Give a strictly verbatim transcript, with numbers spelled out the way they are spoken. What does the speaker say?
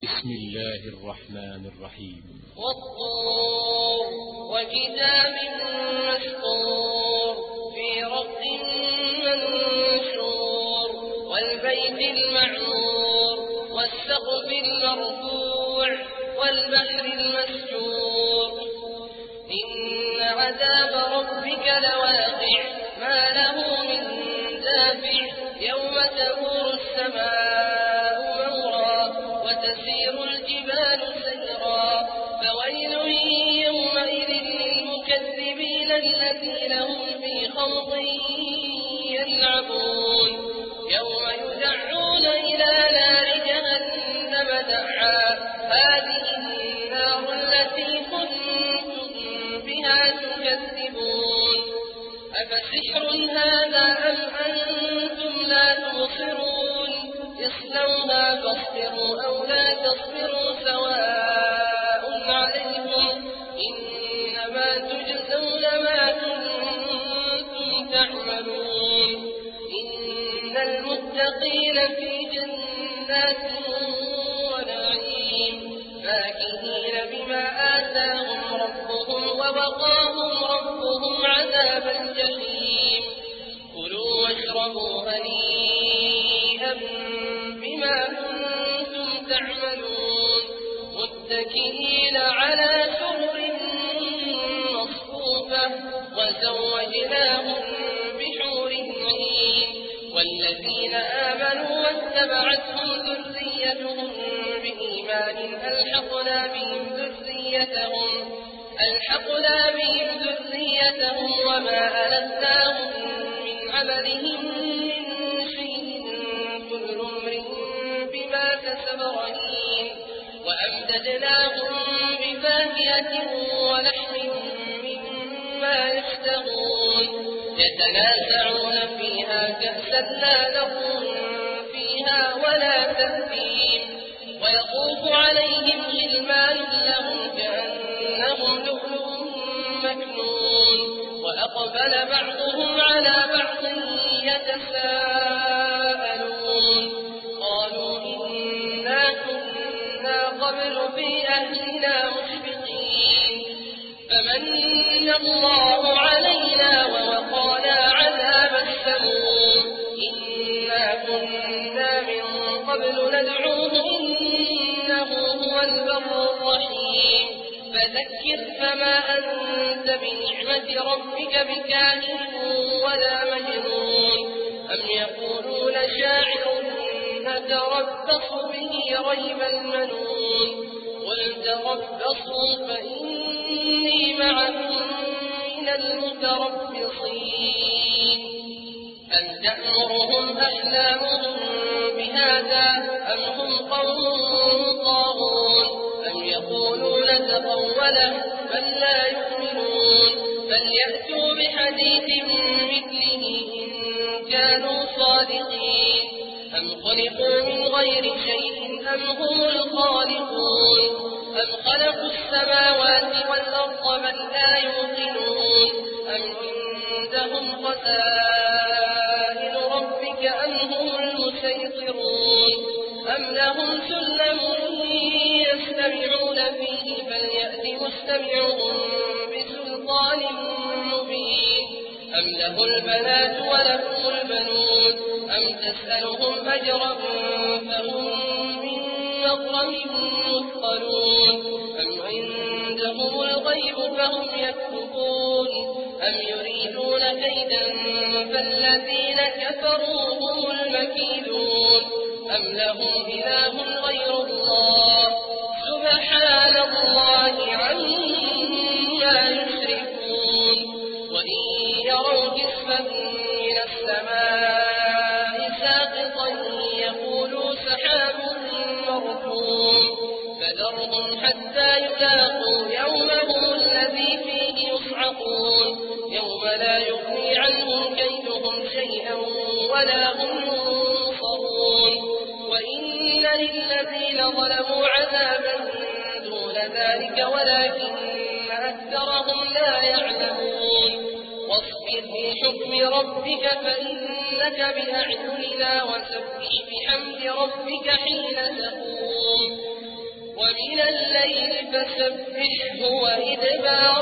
بسم الله الرحمن الرحيم. والطور وكتاب مسطور في رق منشور والبيت المعمور والسقف المرفوع والبحر المسجور إن عذاب ربك لواقع ما له من دافع يوم تمور السماء مورا وتسير الجبال سيرا فويل يومئذ للمكذبين الذين هم في خوض يلعبون يوم يدعون إلى نار جهنم دعا هذه النار التي كنتم بها تكذبون أفسحر هذا أم أنتم لا تبصرون اصلوها فاصبروا أو لا تصبروا سواء عليكم إنما تجزون ما كنتم تعملون إن المتقين في جنات ونعيم فاكهين بما آتاهم ربهم ووقاهم ربهم عذاب الجحيم كلوا واشربوا هنيئا بما كنتم تعملون متكئين على سرر مصفوفة وزوجناهم بحور عين والذين آمنوا واتبعتهم ذريتهم بإيمان ألحقنا بهم ذريتهم ألحقنا بهم ذريتهم وما ألتناهم من عملهم من شيء كل امرئ بما كسب رهين وأمددناهم بفاكهة ولحم مما يشتهون يتنازعون فيها كأسا لا لغو فيها ولا تأثيم ويطوف عليهم غلمان لهم كأنهم لؤلؤ مكنون وأقبل بعضهم على بعض يتساءلون قالوا إنا كنا قبل في أهلنا مشفقين فمن الله علينا ووقانا عذاب السموم إنا كنا من قبل ندعوه إنه هو البر الرحيم فذكر فما أنت بنعمة ربك بكاهن ولا مجنون أم يقولون شاعر نتربص به ريب المنون قل تربصوا فإني معكم من المتربصين أم تأمرهم أحلامهم بهذا أم هم قوم طاغون أم يقولون تقوله بل لا يؤمنون فليأتوا بحديث مثله إن كانوا صادقين أم خلقوا من غير شيء أم هم الخالقون أم خلقوا السماوات والأرض بل لا يوقنون أم عندهم خزائن ربك أم هم المسيطرون أم لهم سلم يستمعون فيه فليأت مستمعهم بسلطان مبين أم له البنات ولكم البنون أم تسألهم أجرا فهم من مغرم مثقلون أم عندهم الغيب فهم يكتبون أم يريدون كيدا فالذين كفروا هم المكيدون أم لهم إله غير الله سبحان الله عما يشركون وإن يروا كسفا من السماء ساقطا يقولوا سحاب مركوم فذرهم حتى يلاقوا يومهم الذي فيه يصعقون يوم لا يغني عنهم كيدهم شيئا ولا هم ينصرون وإن للذين ظلموا عذابا دون ذلك ولكن أكثرهم لا يعلمون واصبر لحكم ربك فإنك بأعيننا وسبح بحمد ربك حين تقوم ومن الليل فسبحه وإدبار